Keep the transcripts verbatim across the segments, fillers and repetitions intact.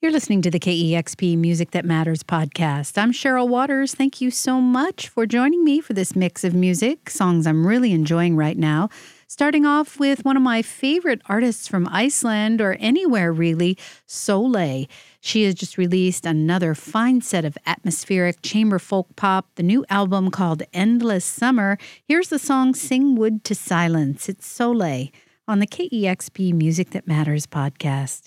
You're listening to the K E X P Music That Matters podcast. I'm Cheryl Waters. Thank you so much for joining me for this mix of music, songs I'm really enjoying right now. Starting off with one of my favorite artists from Iceland, or anywhere really, Sóley. She has just released another fine set of atmospheric chamber folk pop, the new album called Endless Summer. Here's the song Sing Wood to Silence. It's Sóley on the K E X P Music That Matters podcast.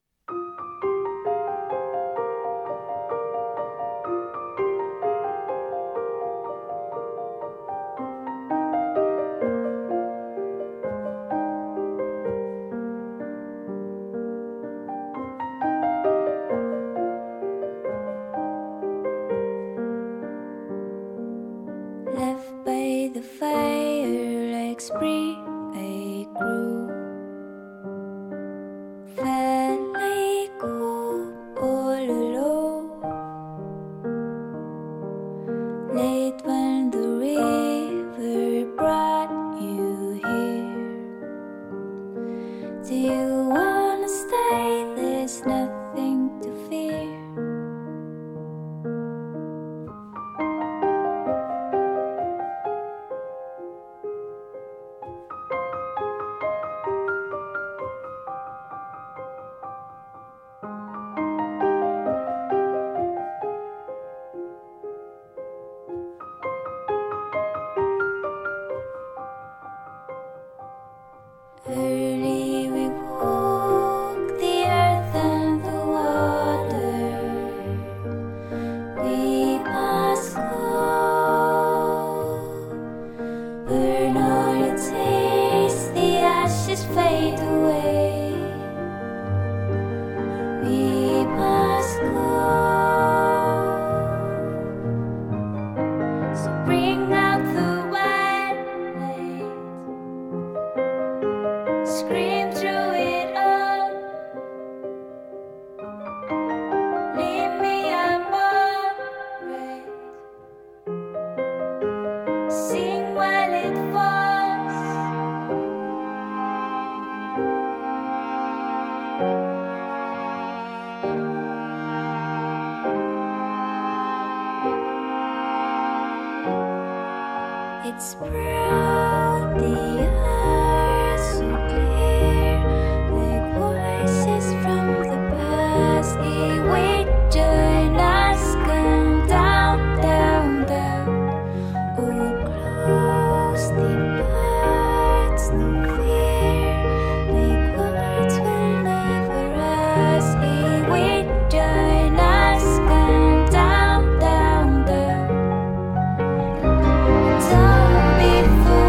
It's proud, the earth so clear, like voices from the past. They wait, join us, come down, down, down. Oh, close the parts, no fear, like words will never us. They wait, join us, come down, down, down. Don't be fooled.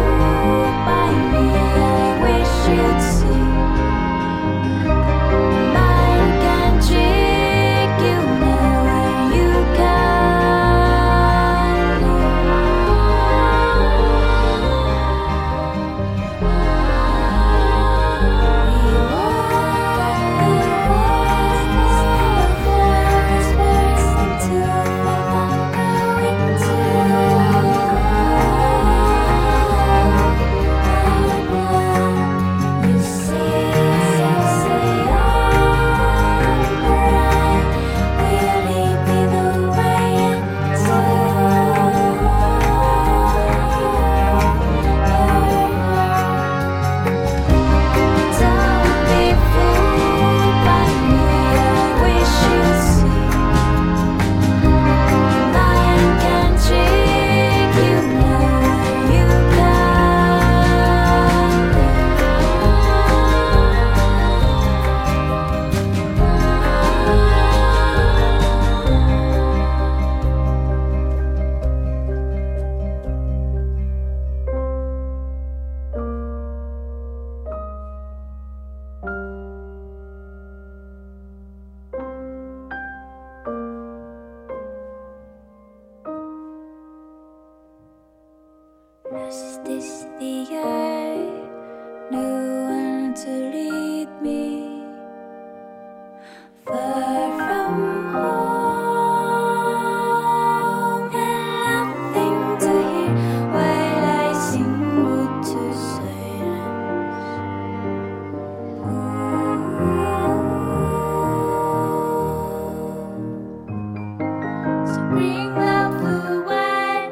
Bring love through white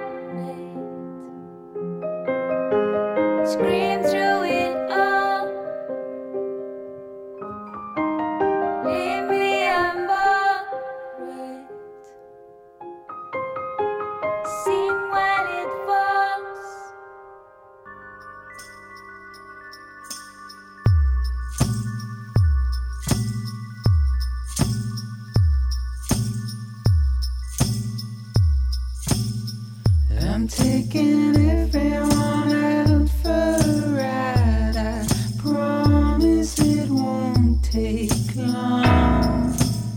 light. Scream through it all. Leave me I'm alright. Sing while it falls. I'm taking everyone out for a ride. I promise it won't take long.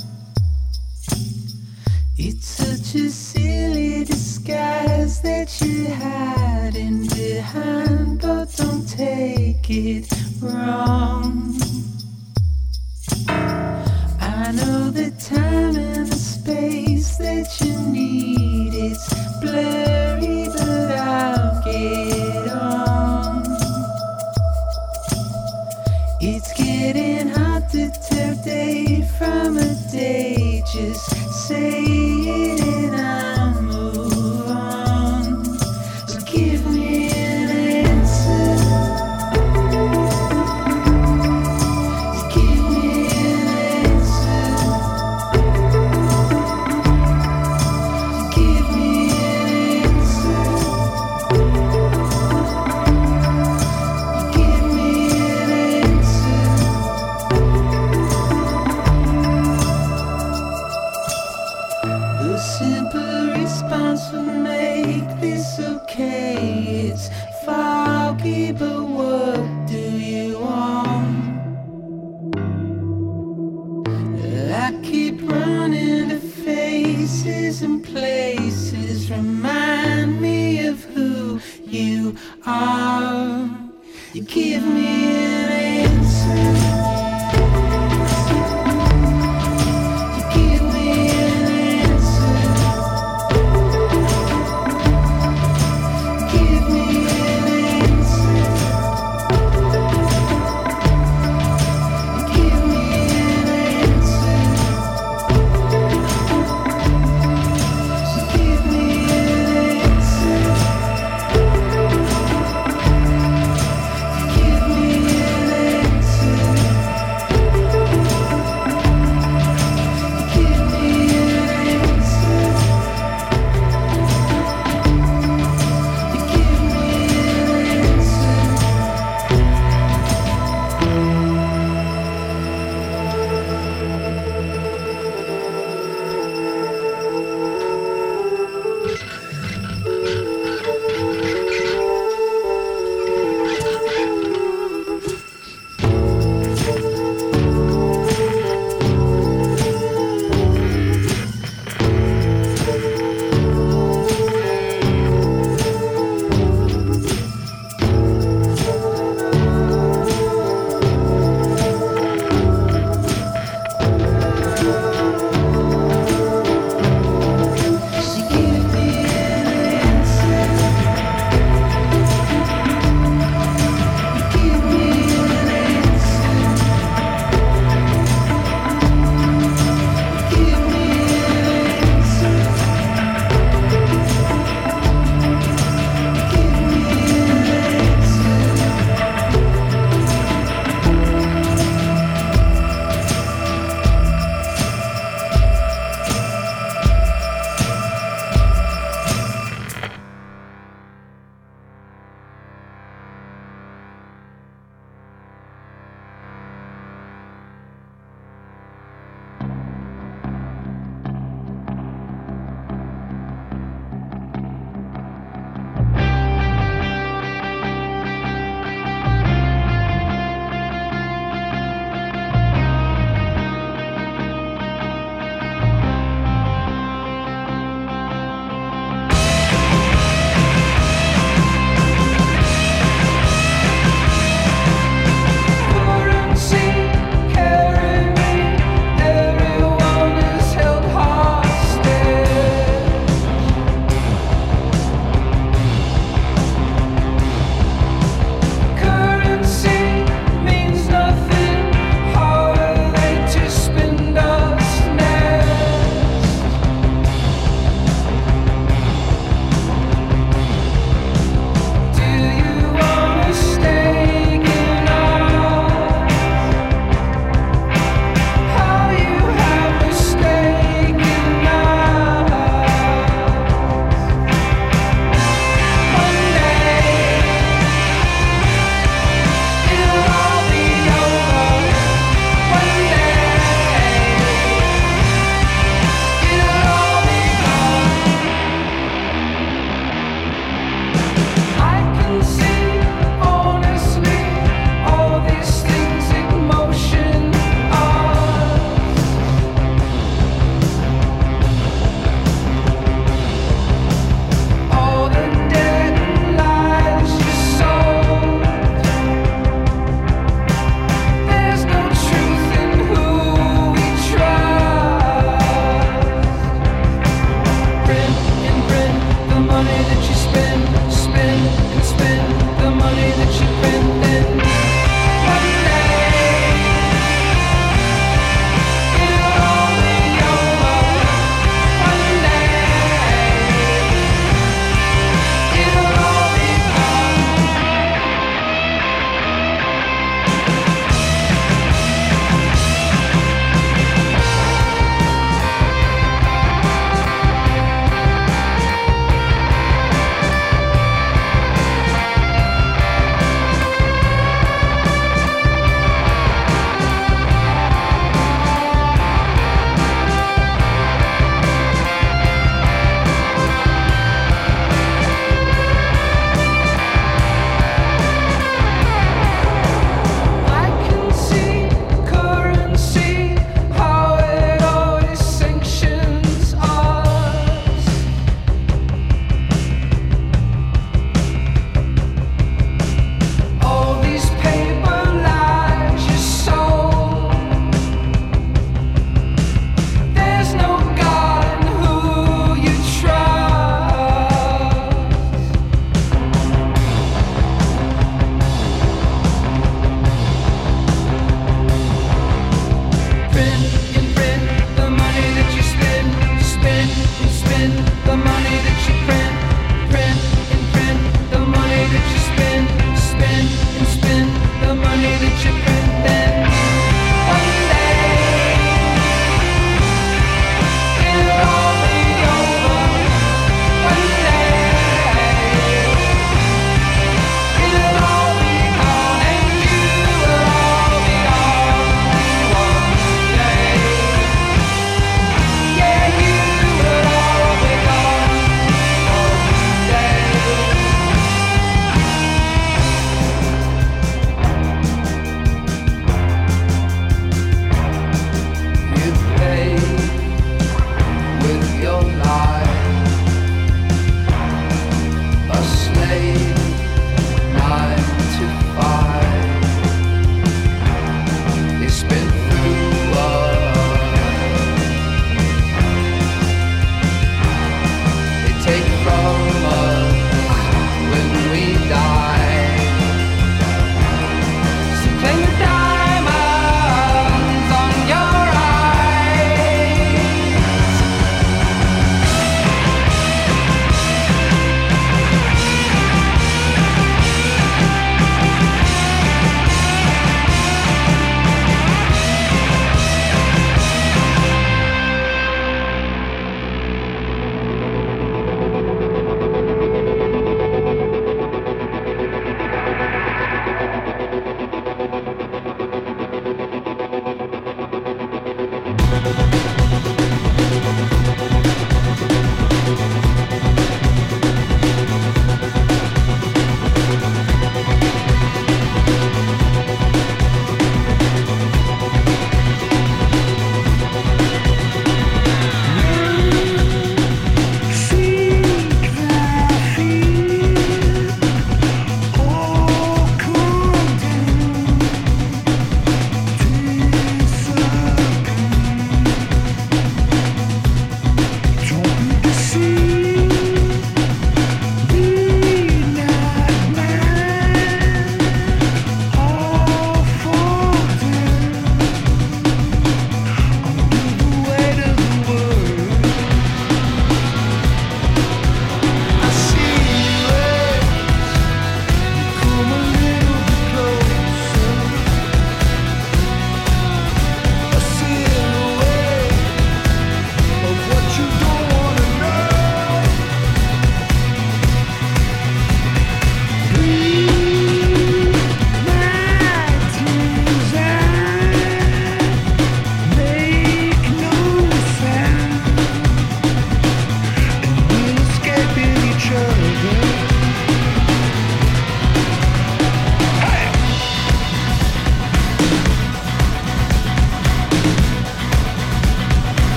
It's such a silly disguise that you're hiding behind, but don't take it wrong. I know the time and the space that you need. It's blurry, but I'll get on. It's getting hard to tell day from a day. Just say it and I'll move on. So give me an answer. Just give me an answer. Give me an answer. Give me an answer. A simple response would make this okay. It's foggy, but what do you want? I keep running to faces and places. Remind me of who you are. You give me an answer. You give me an answer. Give me an answer. Give me an answer. So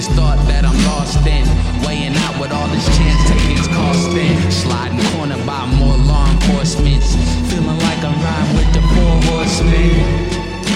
thought that I'm lost in, weighing out what all this chance taking is costing. Sliding corner by more law enforcement, feeling like I'm riding with the four horsemen.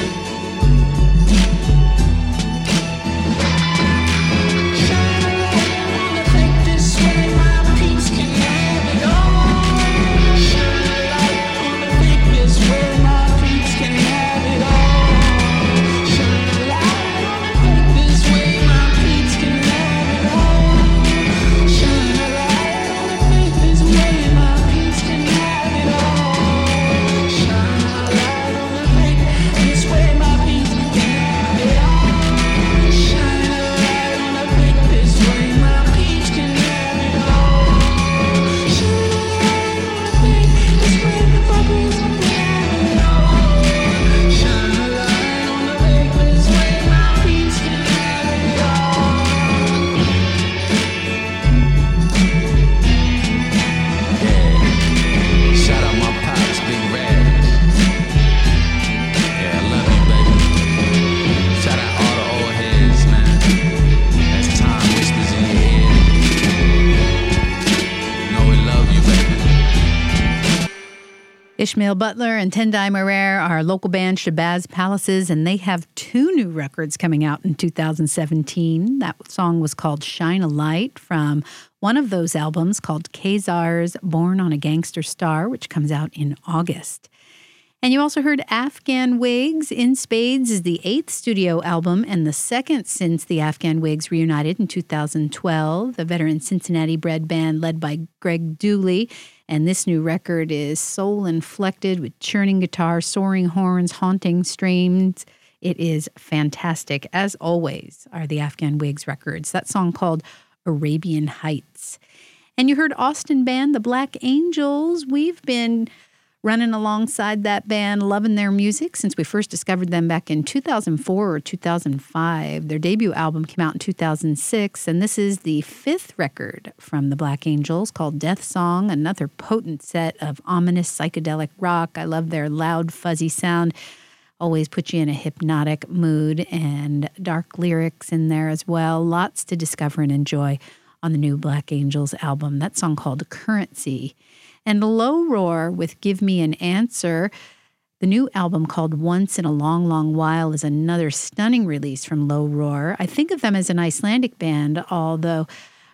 Ishmael Butler and Tendai Morer are local band Shabazz Palaces, and they have two new records coming out in two thousand seventeen. That song was called Shine a Light from one of those albums called Kazar's Born on a Gangster Star, which comes out in August. And you also heard Afghan Wigs. In Spades is the eighth studio album and the second since the Afghan Wigs reunited in two thousand twelve. The veteran Cincinnati-bred band led by Greg Dooley. And this new record is soul-inflected with churning guitar, soaring horns, haunting strings. It is fantastic, as always, are the Afghan Wigs records. That song called Arabian Heights. And you heard Austin band, the Black Angels. We've been running alongside that band, loving their music since we first discovered them back in two thousand four or two thousand five. Their debut album came out in two thousand six, and this is the fifth record from the Black Angels called Death Song, another potent set of ominous psychedelic rock. I love their loud, fuzzy sound. Always put you in a hypnotic mood, and dark lyrics in there as well. Lots to discover and enjoy on the new Black Angels album. That song called Currency. And Low Roar with Give Me an Answer. The new album called Once in a Long, Long While is another stunning release from Low Roar. I think of them as an Icelandic band, although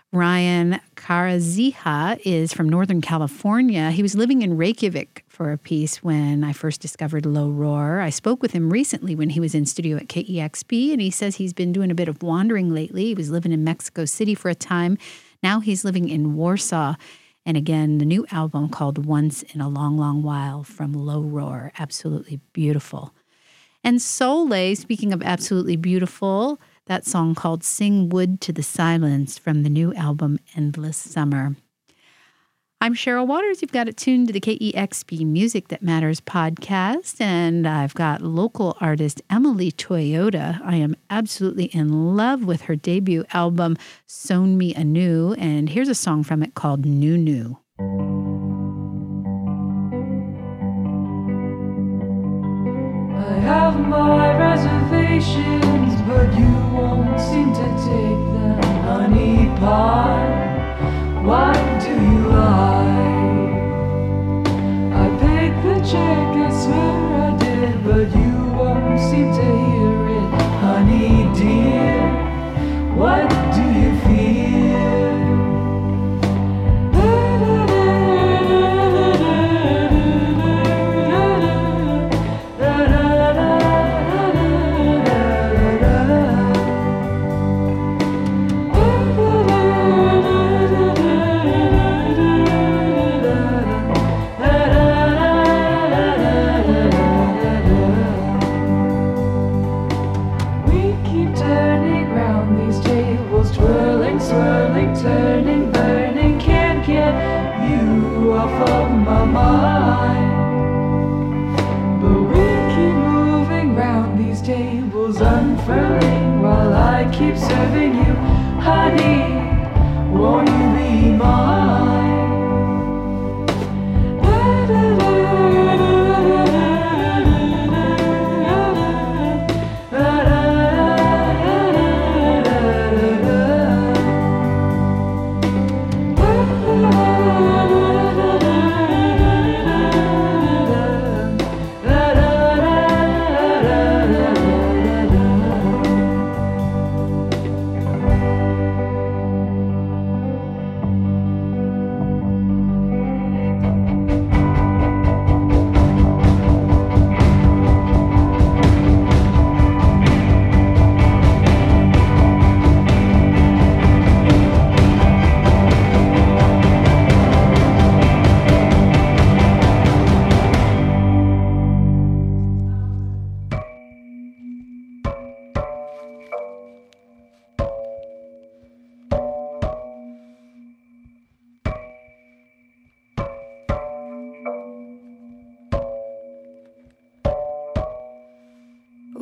Ryan Karaziha is from Northern California. He was living in Reykjavik for a piece when I first discovered Low Roar. I spoke with him recently when he was in studio at K E X P, and he says he's been doing a bit of wandering lately. He was living in Mexico City for a time. Now he's living in Warsaw. And again, the new album called Once in a Long, Long While from Low Roar. Absolutely beautiful. And Soleil, speaking of absolutely beautiful, that song called Sing Wood to the Silence from the new album Endless Summer. I'm Cheryl Waters. You've got it tuned to the K E X P Music That Matters podcast, and I've got local artist Emily Toyota. I am absolutely in love with her debut album, Sewn Me Anew, and here's a song from it called New New. I have my reservations, but you won't seem to take them, honey pie. Why do you lie? I paid the check, I swear I did, but you won't seem to hear it, honey dear. What do you fear? Turning, burning, can't get you off of my mind. But we keep moving round these tables, unfurling while I keep serving you. Honey, won't you be mine? Da, da, da, da, da, da, da, da, da.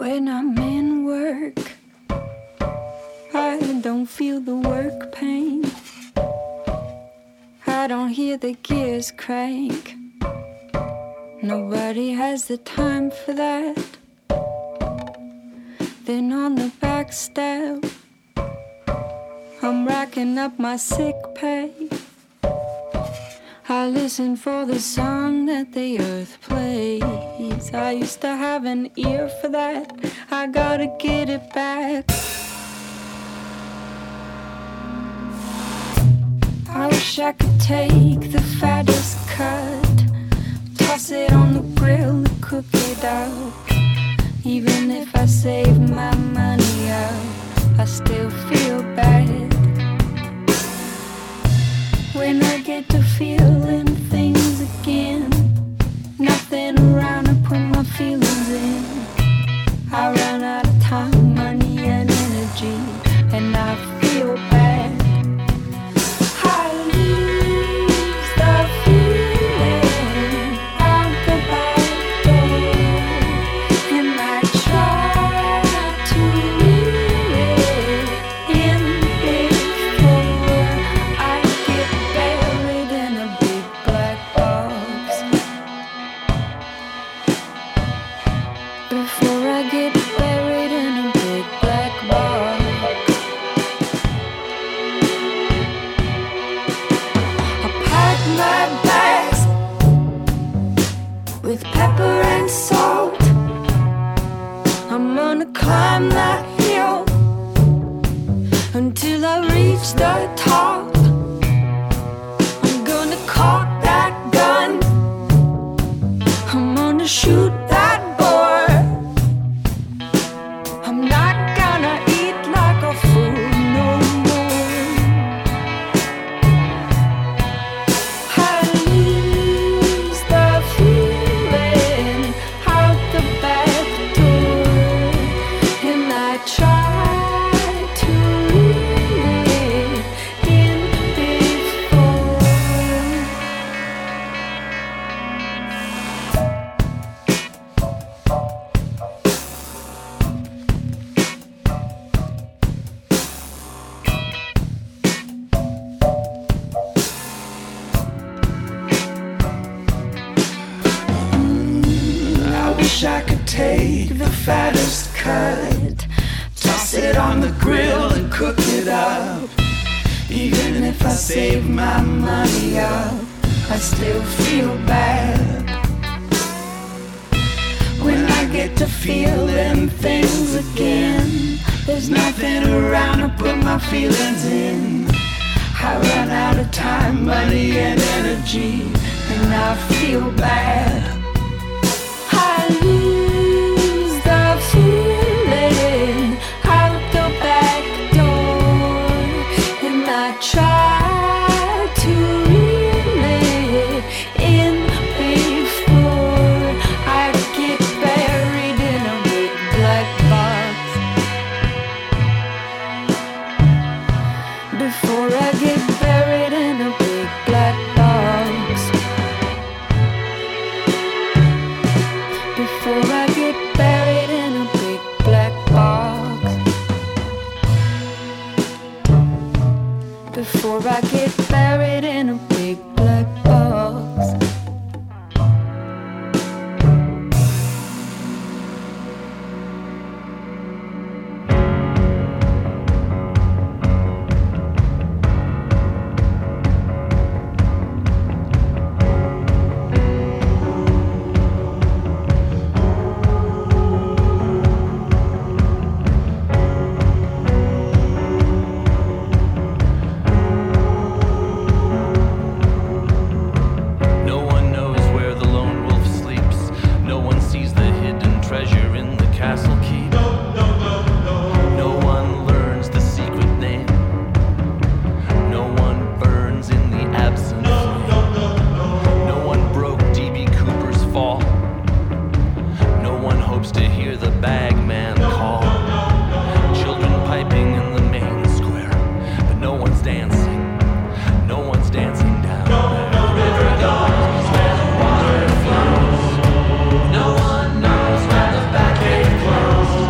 When I'm in work, I don't feel the work pain. I don't hear the gears crank. Nobody has the time for that. Then on the back step, I'm racking up my sick pay. I listen for the song that the earth plays. I used to have an ear for that. I gotta get it back. I wish I could take the fattest cut, toss it on the grill and cook it up. Even if I save my money up, I still feel bad. When I get to feeling things again, nothing around to put my feelings in. I run out of time, money and energy, and I feel bad. I lose the feeling out the back door, and I try to reel it in before I get buried in a big black box. Before I get buried in a big black box. I pack my bags with pepper and salt. I'm gonna climb that hill until I reach the top. I'm gonna cock that gun. I'm gonna shoot that boar. I'm not gonna eat like a fool no more. I lose the feeling out the back door, and I try to reel it in before. I wish I could take the fattest cut, toss it on the grill and cook it up. Even if I save my money up, I still feel bad. When I get to feeling things again, there's nothing around to put my feelings in. I run out of time, money and energy, and I feel bad. I lose the feeling out the back door, and I try to reel it in before I get buried in a big black box. Before I get buried in a big black box. Before I get buried in a big black box. Before I get buried in a big black box. No one knows where the lone wolf sleeps. No one sees the hidden treasure in the castle keep. No one learns the secret name. No one burns in the absent flame. No one broke D B Cooper's fall. No one hopes to hear the bagman call. Children piping in the main square, but no one's dancing. No one's dancing down there. The river goes where the water flows. No one knows where the back gate closed.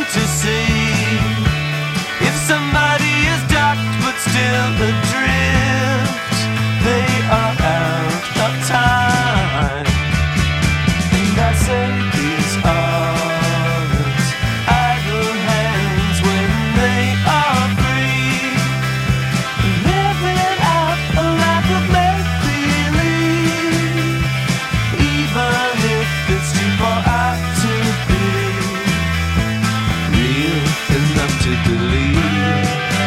to see if somebody is docked but still adrift. They are out of time. And I say these aren't idle hands when they are free, living out a life of make-believe, even if it's too far out to be real enough to believe.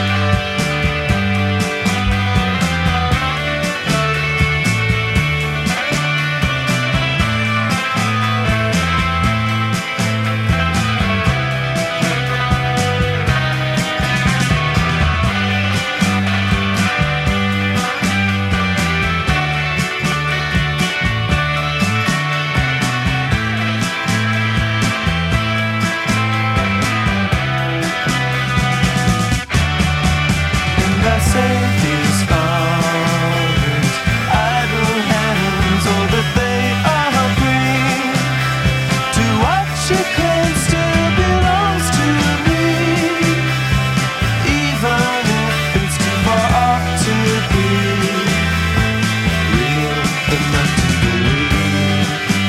And I say these aren't idle hands, or that they are free to what you claim still belongs to me, even if it's too far off to be real enough to believe.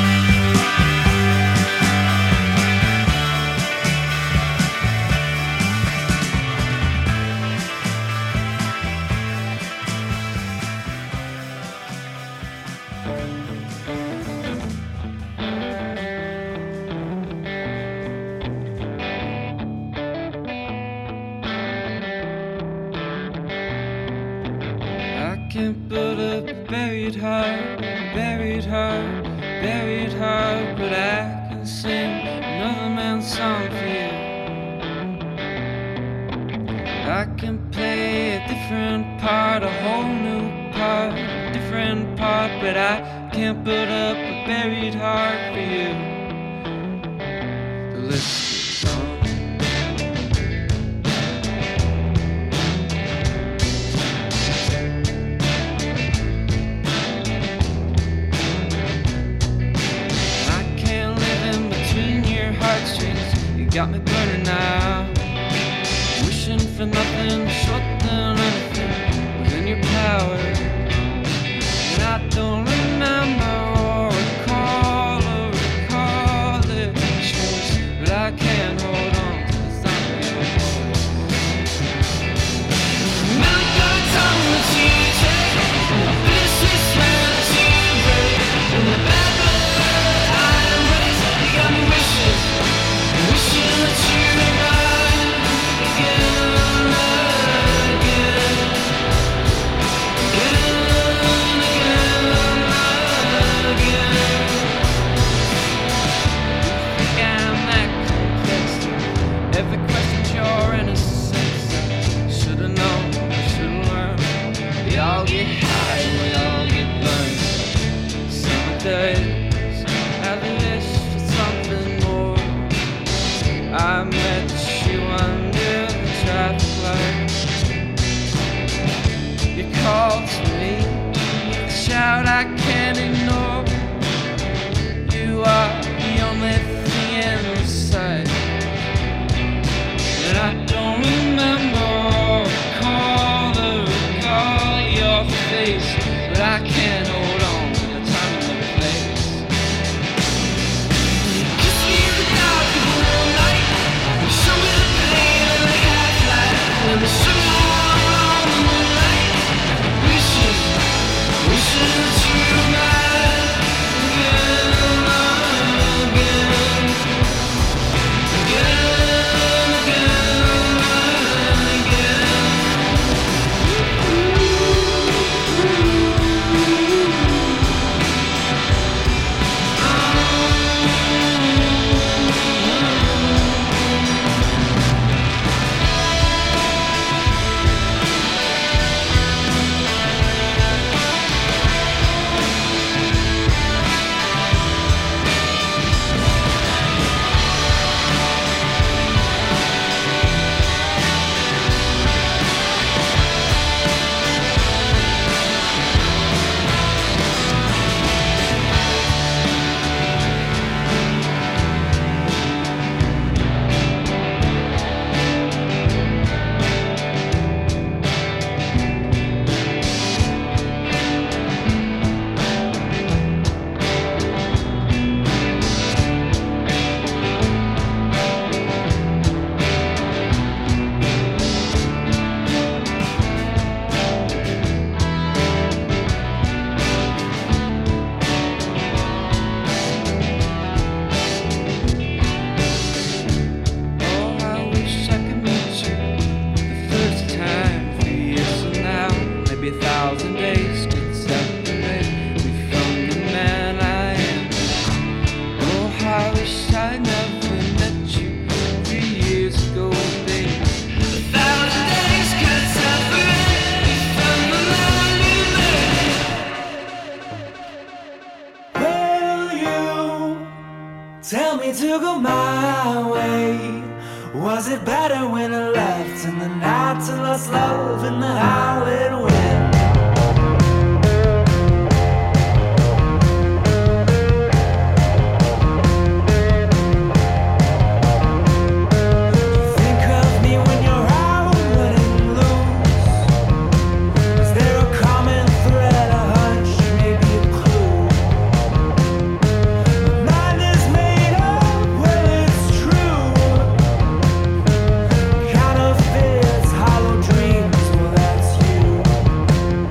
I can't put up a buried heart, buried heart, buried heart, but I can sing another man's song for you. I can play a different part, a whole new part, a different part, but I can't put up a buried heart for you. The list goes on. I can't live in between your heartstrings. You got me burning now, wishing for nothing short than anything within your power. And I don't remember or recall or recall the choice, but I can't hold on to the sound of your voice. Melancholy tongue that you take, a bittersweet smell that you break, and the bad blood I embrace. You got me wishing, wishing that you were mine again, again, again, again, again. You think I'm that complex? Every question's your innocence. Should've known, should've learned. We all get high, we all get burned. Summer days, I wish for something more. I met you under the traffic light. You called to me, a shout I can't ignore. You are the only thing in sight, and I don't remember or recall or recall your face, but I can't hold on to the time and the place. You kiss me in the dark of the night, you show me the pain of the half-light, and the sugar on the moonlight. Wishing, wishing that you were mine again. Was it better when I left in the night to lost love in the howling wind? Kind of fears, hollow dreams, well that's you.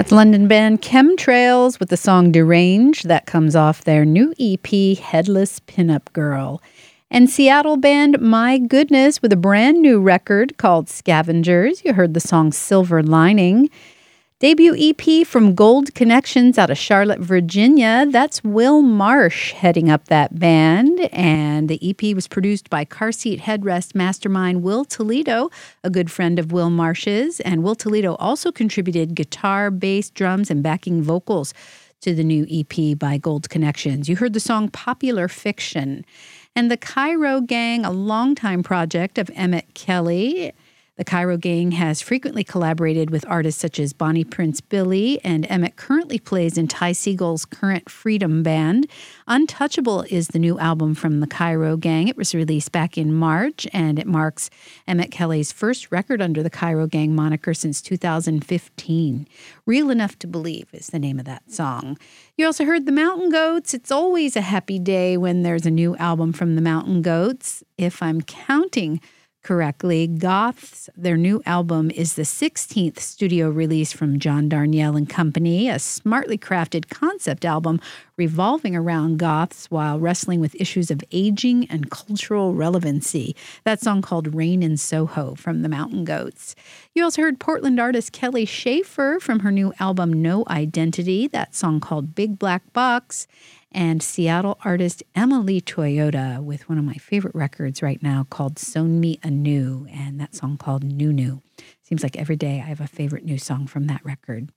That's London band Chemtrails with the song Deranged. That comes off their new E P, Headless Pinup Girl. And Seattle band My Goodness with a brand new record called Scavengers. You heard the song Silver Lining. Debut E P from Gold Connections out of Charlotte, Virginia. That's Will Marsh heading up that band. And the E P was produced by Car Seat Headrest mastermind Will Toledo, a good friend of Will Marsh's. And Will Toledo also contributed guitar, bass, drums, and backing vocals to the new E P by Gold Connections. You heard the song Popular Fiction. And the Cairo Gang, a longtime project of Emmett Kelly. The Cairo Gang has frequently collaborated with artists such as Bonnie Prince Billy, and Emmett currently plays in Ty Seagull's current Freedom Band. Untouchable is the new album from the Cairo Gang. It was released back in March, and it marks Emmett Kelly's first record under the Cairo Gang moniker since two thousand fifteen. Real Enough to Believe is the name of that song. You also heard the Mountain Goats. It's always a happy day when there's a new album from the Mountain Goats. If I'm counting correctly, Goths, their new album, is the sixteenth studio release from John Darnielle and Company, a smartly crafted concept album revolving around Goths while wrestling with issues of aging and cultural relevancy. That song called Rain in Soho from the Mountain Goats. You also heard Portland artist Kelly Schaefer from her new album No Identity, that song called Big Black Box, and Seattle artist Emily Toyota with one of my favorite records right now called Sewn Me Anew, and that song called New New. Seems like every day I have a favorite new song from that record.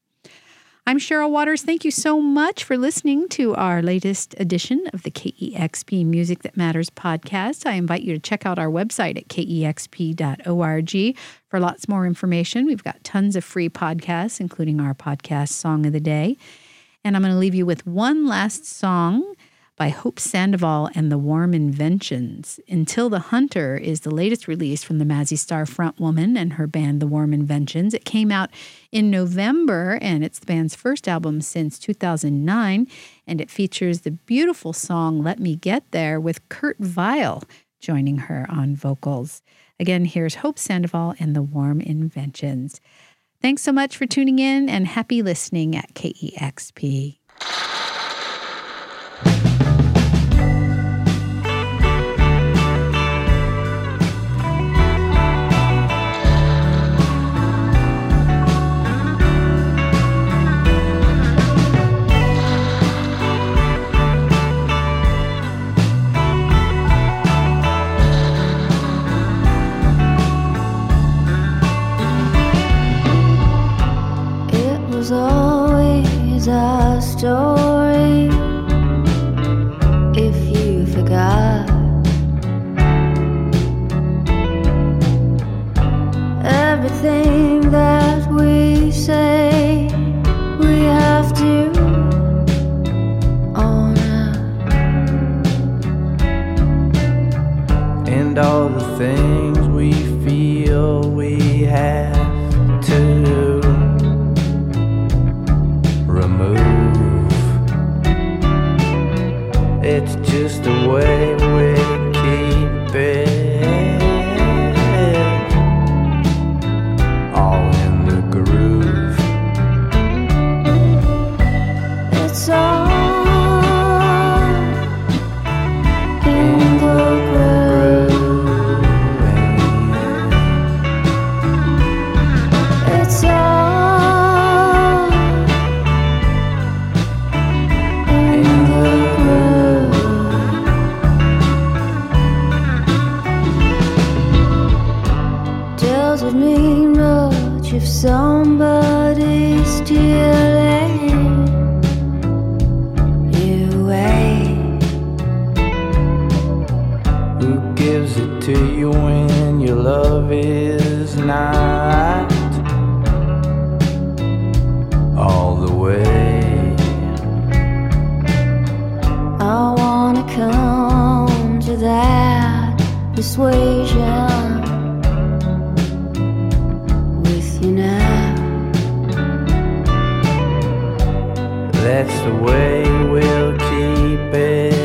I'm Cheryl Waters. Thank you so much for listening to our latest edition of the K E X P Music That Matters podcast. I invite you to check out our website at K E X P dot org for lots more information. We've got tons of free podcasts, including our podcast Song of the Day. And I'm going to leave you with one last song by Hope Sandoval and the Warm Inventions. Until the Hunter is the latest release from the Mazzy Star frontwoman and her band, The Warm Inventions. It came out in November, and it's the band's first album since two thousand nine, and it features the beautiful song Let Me Get There with Kurt Vile joining her on vocals. Again, here's Hope Sandoval and The Warm Inventions. Thanks so much for tuning in, and happy listening at K E X P. Always a story if you forgot. Everything that we say we have to honor, and all the things we feel we have to remove. It's just the way we keep it all in the groove. it's all in the groove. It's all in the groove. Doesn't mean much if somebody's stealing you away. Who gives it to you when your love is not all the way? I wanna come to that persuasion with you now. That's the way we'll keep it